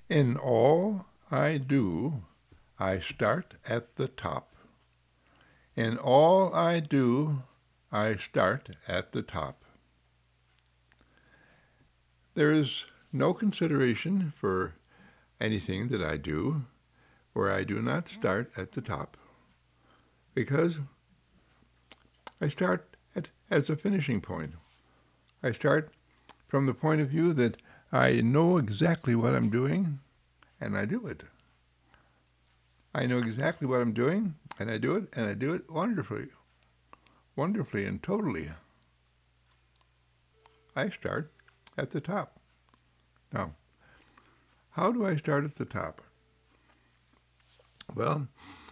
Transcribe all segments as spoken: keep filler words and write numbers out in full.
In all I do, I start at the top. In all I do, I start at the top. There is no consideration for anything that I do where I do not start at the top, because I start at, as a finishing point. I start from the point of view that I know exactly what I'm doing, and I do it. I know exactly what I'm doing, and I do it, and I do it wonderfully, wonderfully and totally. I start at the top. Now, how do I start at the top? Well,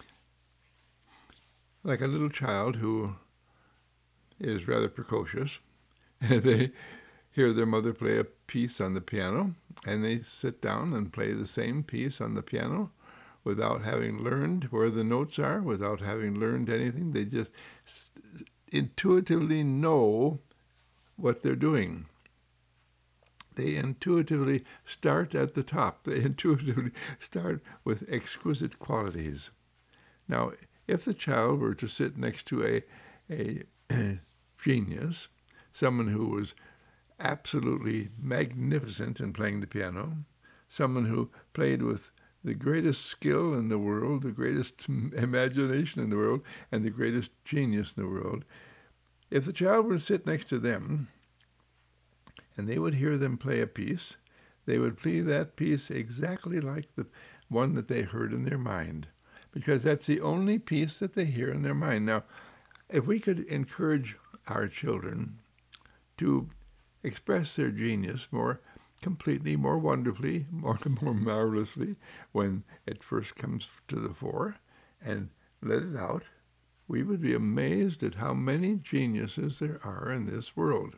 like a little child who is rather precocious, they hear their mother play a piece on the piano, and they sit down and play the same piece on the piano without having learned where the notes are, without having learned anything. They just intuitively know what they're doing. They intuitively start at the top. They intuitively start with exquisite qualities. Now, if the child were to sit next to a, a genius, someone who was absolutely magnificent in playing the piano, someone who played with the greatest skill in the world, the greatest imagination in the world, and the greatest genius in the world, if the child were to sit next to them and they would hear them play a piece, they would play that piece exactly like the one that they heard in their mind, because that's the only piece that they hear in their mind. Now, if we could encourage our children to express their genius more completely, more wonderfully, more, more marvelously when it first comes to the fore, and let it out, we would be amazed at how many geniuses there are in this world.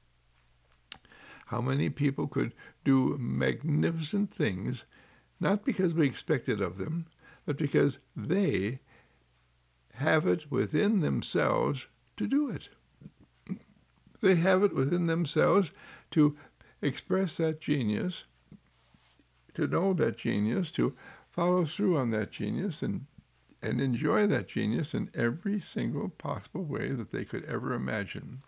How many people could do magnificent things, not because we expect it of them, but because they have it within themselves to do it. They have it within themselves to express that genius, to know that genius, to follow through on that genius, and, and enjoy that genius in every single possible way that they could ever imagine.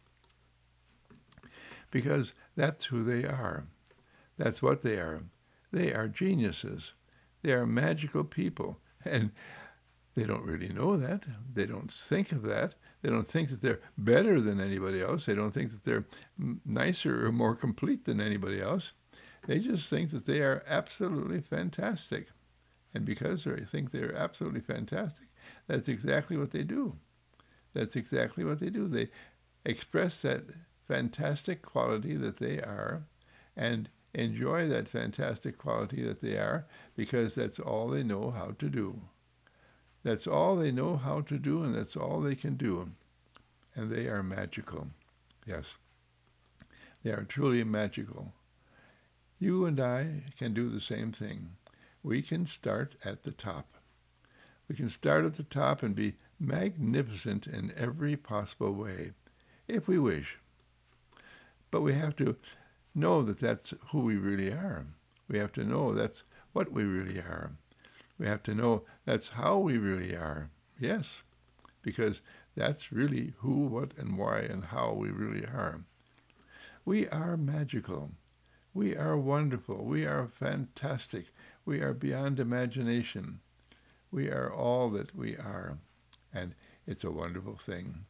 Because that's who they are. That's what they are. They are geniuses. They are magical people. And they don't really know that. They don't think of that. They don't think that they're better than anybody else. They don't think that they're nicer or more complete than anybody else. They just think that they are absolutely fantastic. And because they think they're absolutely fantastic, that's exactly what they do. That's exactly what they do. They express that fantastic quality that they are and enjoy that fantastic quality that they are because that's all they know how to do. That's all they know how to do, and that's all they can do. And they are magical. Yes, they are truly magical. You and I can do the same thing. We can start at the top. We can start at the top and be magnificent in every possible way, if we wish. But we have to know that that's who we really are. We have to know that's what we really are. We have to know that's how we really are. Yes, because that's really who, what, and why, and how we really are. We are magical. We are wonderful. We are fantastic. We are beyond imagination. We are all that we are. And it's a wonderful thing.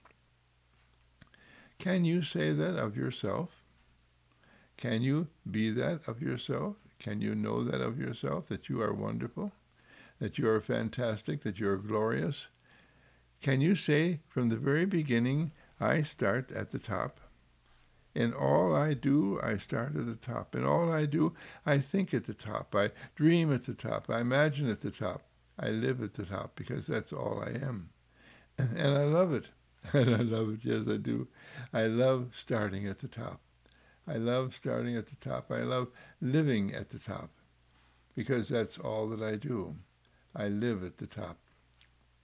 Can you say that of yourself? Can you be that of yourself? Can you know that of yourself, that you are wonderful, that you are fantastic, that you are glorious? Can you say from the very beginning, I start at the top? In all I do, I start at the top. In all I do, I think at the top. I dream at the top. I imagine at the top. I live at the top because that's all I am. And I love it. And I love it. Yes, I do. I love starting at the top. I love starting at the top. I love living at the top because that's all that I do. I live at the top.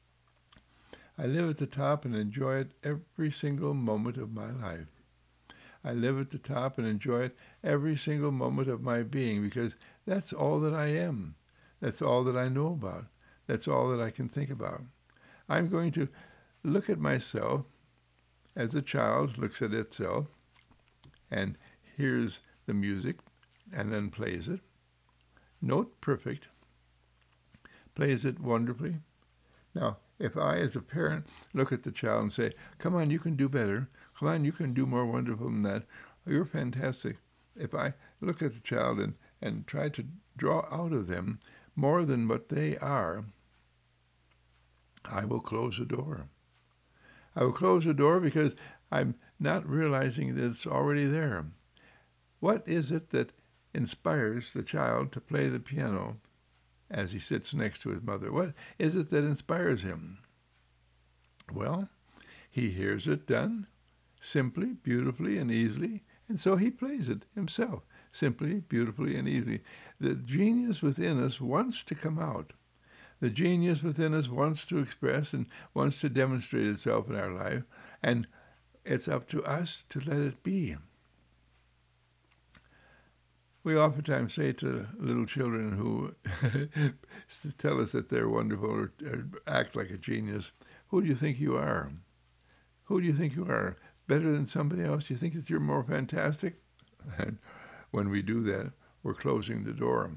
I live at the top and enjoy it every single moment of my life. I live at the top and enjoy it every single moment of my being because that's all that I am. That's all that I know about. That's all that I can think about. I'm going to look at myself as a child looks at itself and hears the music and then plays it. Note perfect, plays it wonderfully. Now, if I, as a parent, look at the child and say, come on, you can do better. Come on, you can do more wonderful than that. You're fantastic. If I look at the child and, and try to draw out of them more than what they are, I will close the door. I will close the door because I'm not realizing that it's already there. What is it that inspires the child to play the piano as he sits next to his mother? What is it that inspires him? Well, he hears it done simply, beautifully, and easily, and so he plays it himself, simply, beautifully, and easily. The genius within us wants to come out. The genius within us wants to express and wants to demonstrate itself in our life, and it's up to us to let it be. We oftentimes say to little children who tell us that they're wonderful or, or act like a genius, who do you think you are? Who do you think you are? Better than somebody else? Do you think that you're more fantastic? And when we do that, we're closing the door.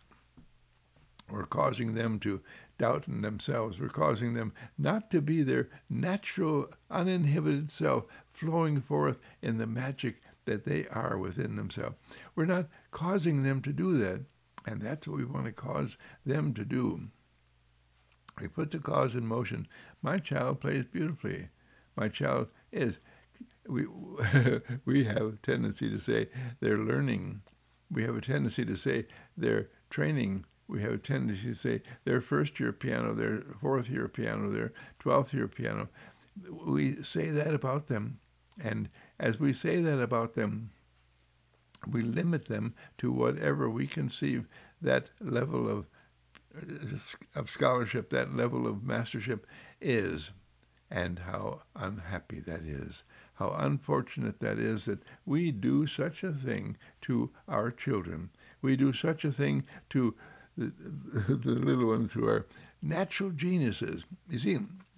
We're causing them to doubt in themselves. We're causing them not to be their natural, uninhibited self flowing forth in the magic that they are within themselves. We're not causing them to do that, and that's what we want to cause them to do. We put the cause in motion. My child plays beautifully. My child is. We we have a tendency to say they're learning. We have a tendency to say they're training. We have a tendency to say they're first year piano, they're fourth year piano, they're twelfth year piano. We say that about them. And as we say that about them, we limit them to whatever we conceive that level of, of scholarship, that level of mastership is, and how unhappy that is. How unfortunate that is that we do such a thing to our children. We do such a thing to the, the little ones who are natural geniuses. You see,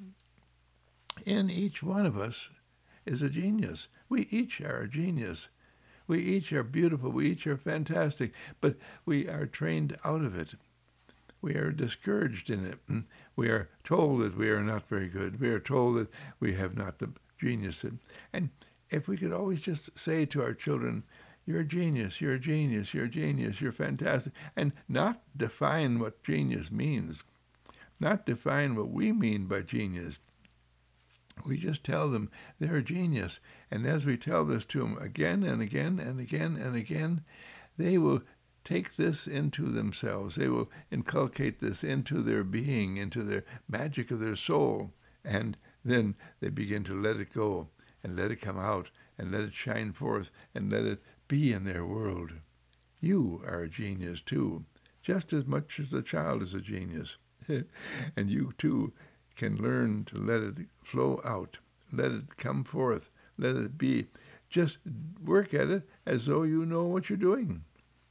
in each one of us is a genius. We each are a genius. We each are beautiful. We each are fantastic. But we are trained out of it. We are discouraged in it. We are told that we are not very good. We are told that we have not the genius. And if we could always just say to our children, you're a genius, you're a genius, you're a genius, you're fantastic, and not define what genius means, not define what we mean by genius. We just tell them they're a genius. And as we tell this to them again and again and again and again, they will take this into themselves. They will inculcate this into their being, into their magic of their soul. And then they begin to let it go and let it come out and let it shine forth and let it be in their world. You are a genius too, just as much as the child is a genius. And you too can learn to let it flow out, let it come forth, let it be. Just work at it as though you know what you're doing.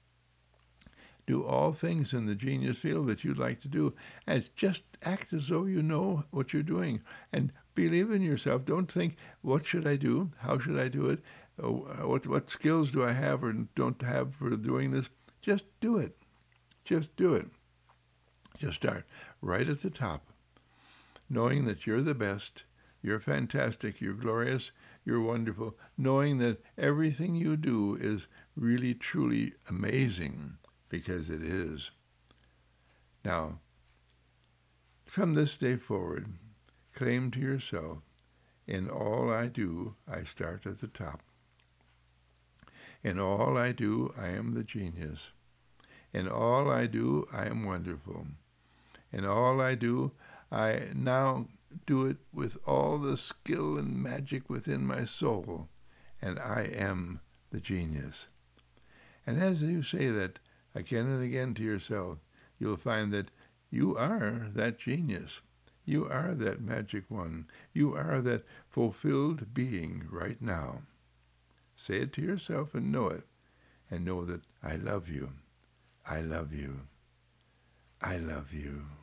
Do all things in the genius field that you'd like to do, and just act as though you know what you're doing, and believe in yourself. Don't think, what should I do? How should I do it? Oh, what what skills do I have or don't have for doing this? Just do it. Just do it. Just start right at the top, knowing that you're the best, you're fantastic, you're glorious, you're wonderful, knowing that everything you do is really, truly amazing, because it is. Now, from this day forward, claim to yourself, in all I do, I start at the top. In all I do, I am the genius. In all I do, I am wonderful. In all I do, I now do it with all the skill and magic within my soul, and I am the genius. And as you say that again and again to yourself, you'll find that you are that genius. You are that magic one. You are that fulfilled being right now. Say it to yourself and know it. And know that I love you. I love you. I love you.